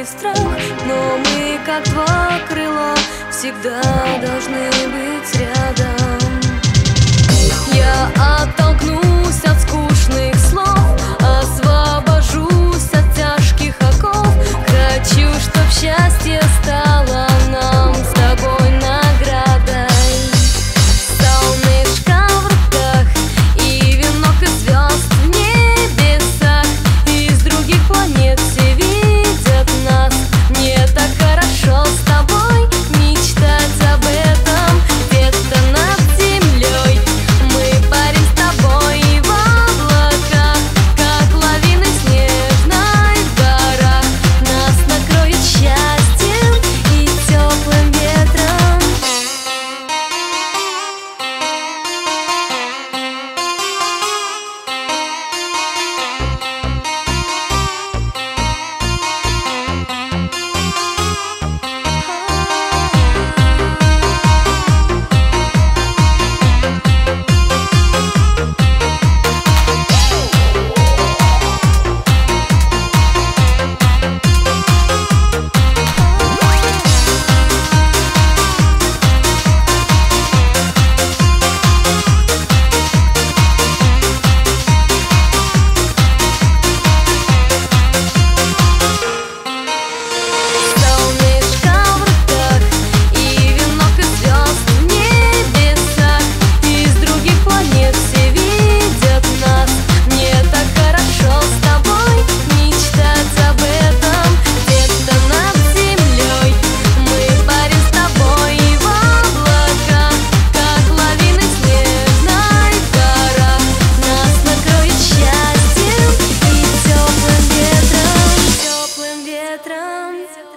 и страх, но мы, как два крыла, всегда должны быть рядом. Я оттолкнусь от скучных слов, освобожусь от тяжких оков. Хочу, чтоб счастье стало нам с тобой наградой. Солнышко в руках и венок из звезд в небесах. Из других планет все видят нас. Мне так хорошо с тобой мечтать об этом. Где-то над землей мы парим с тобой в облаках, как лавины снежной в горах. Нас накроет счастьем и теплым ветром. Ветром.